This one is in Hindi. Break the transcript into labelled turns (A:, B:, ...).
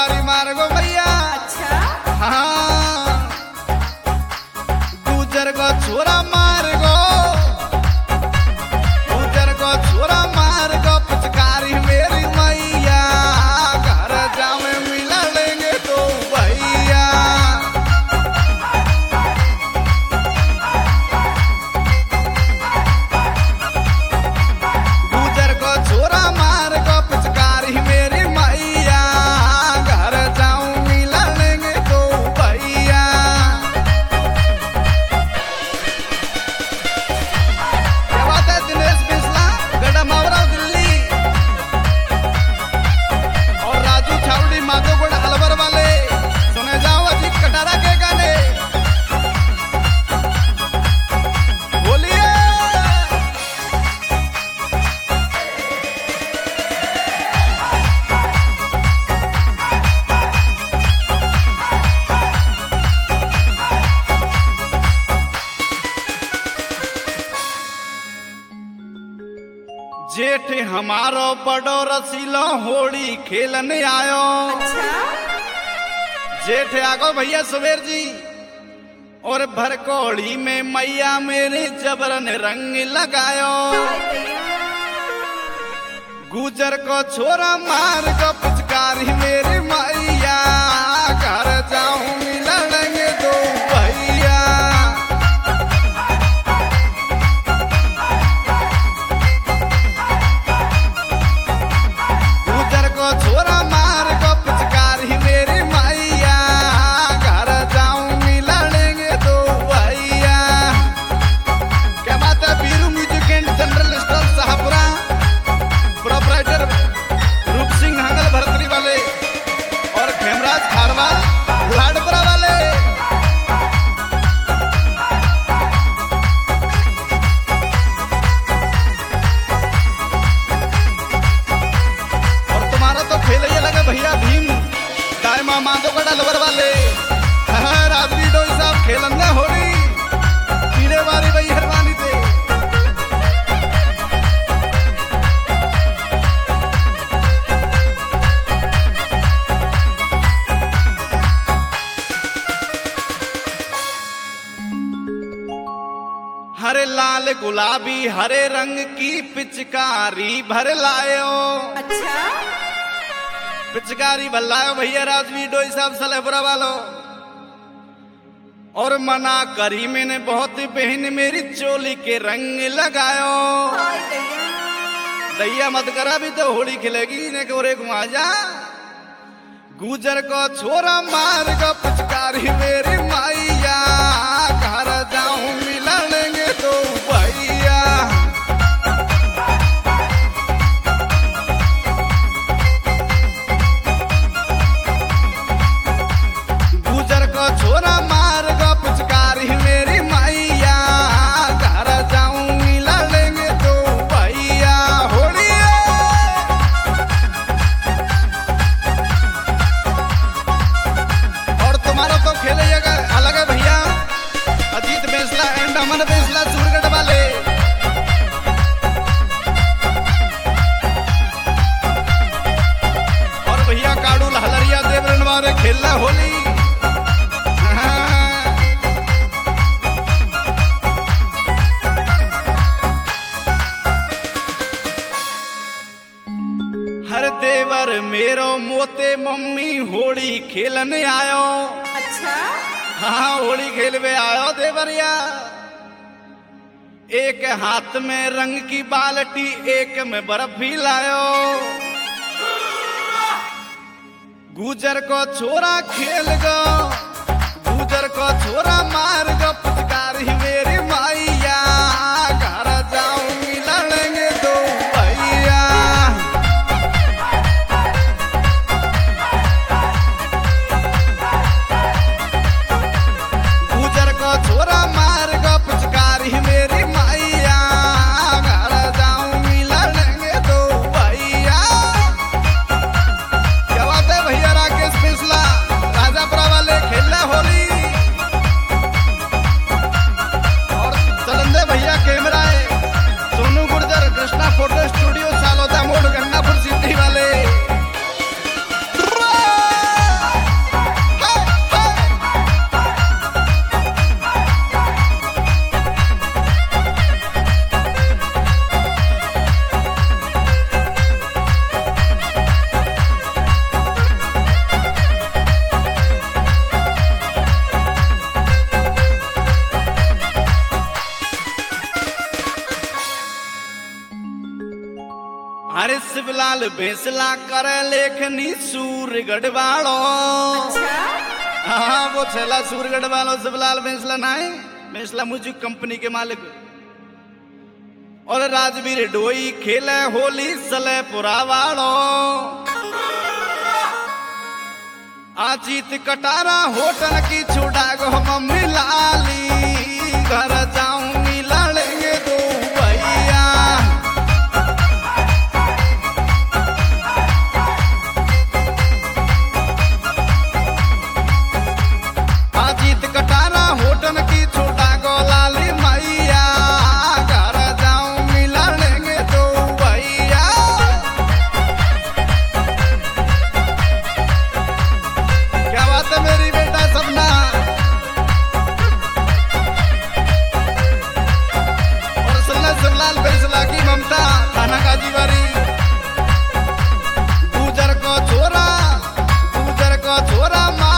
A: बारी मार गो भैया।
B: अच्छा
A: हाँ गुजर को छोरा मार गो, गुजर को छोरा मार गो पिचकारी मेरी मैया, घर जावे मिला लेंगे तो भैया। गुजर को छोरा मार गो पिचकारी मेरी मैया, घर जाऊं मिला लेंगे तो भैया। क्या बात है दिनेश बिस्ला गड़ा मावरा दिल्ली और राजू छावड़ी माधोगढ़ अलवर वाले सुने जाओ अजीत कटारा के गाने बोलिए। जेठ हमारो बड़ो रसीलो होली खेलने आयो।
B: अच्छा
A: जेठ आगो भैया सुबेर जी और भरकोड़ी में मैया मेरे जबरन रंग लगायो।
B: हाय भैया
A: गुजर को छोरा मार को पिचकारी मेरी मैया, घर जाऊं मिला लेंगे दो भैया। गुजर को छोरा मार को पिचकारी मेरी मैया, घर जाऊं मिला लेंगे दो भैया। क्या बात है Biru music and general store Shahpura, proprietor Roop Singh हांगल Bhartari वाले और खेमराज खारवा लाडपुरा वाले। और तुम्हारा तो खेल ही लगा भैया भीम दायमा माधोगढ़ अलवर वाले। हाँ, राजवी डोई साहब खेलन होली पीड़े वाली भई हरवानी थे। हरे लाल गुलाबी हरे रंग की पिचकारी भर लायो।
B: अच्छा
A: पिचकारी भर लायो भैया राजवी डोई साहब सलेपुरा वालों। और मना करी मैंने बहुत बहन मेरी चोली के रंग लगायो।
B: हाय भैया
A: दैया मत करा भी तो होली खिलेगी ने कोरे घुमा जा। गुजर को छोरा मार को पिचकारी मेरी मैया, घर जाऊं मिला लेंगे तो भैया। गुजर को छोरा मार को पिचकारी मेरी मैया, घर जाऊं मिला लेंगे तो भैया। होली और तुम्हारा तो खेलेगा अलग है भैया, अजीत बेसला एंड अमन बेसला सूरगढ़ वाले। और भैया काड़ू हलरिया देवरण वाले खेलना होली। हाँ। हर देवर मेरो मोते मम्मी होली खेलने आयो।
B: अच्छा
A: हाँ होली खेलवे आयो देवरिया। एक हाथ में रंग की बाल्टी एक में बर्फ भी लायो। गुजर को छोरा खेल गो, गुजर को छोरा मार गो पिचकारी मेरी मैया, घर जाऊं मिला लेंगे दो भैया। गुजर को छोरा मार गो पिचकारी मेरी मैया, घर जाऊं मिला लेंगे दो भैया। क्या बात है भैया राकेश बिस्ला राजापुरा वाले खेलना होली। शिवलाल बेसला करे लेखनी सूरगढ़ वालो।
B: अच्छा
A: हाँ वो छेला सूरगढ़ वालो शिवलाल बेसला नहीं, बेसला म्यूजिक कंपनी के मालिक। और राजवीर डोई खेले होली सलेपुरा वालो। अजीत कटारा होटल की छुड़ा गो मम्मी लाली, घर जाऊंगी लड़ेंगे दो भैया। अजीत कटारा होटल की छुड़ा गो लाली मैया, घर जाऊंगी लड़ेंगे दो भैया। क्या बात है मेरी बेटा सपना। और सुनना शिवलाल बेसला की ममता थाना गाजीवारी। गुजर को छोरा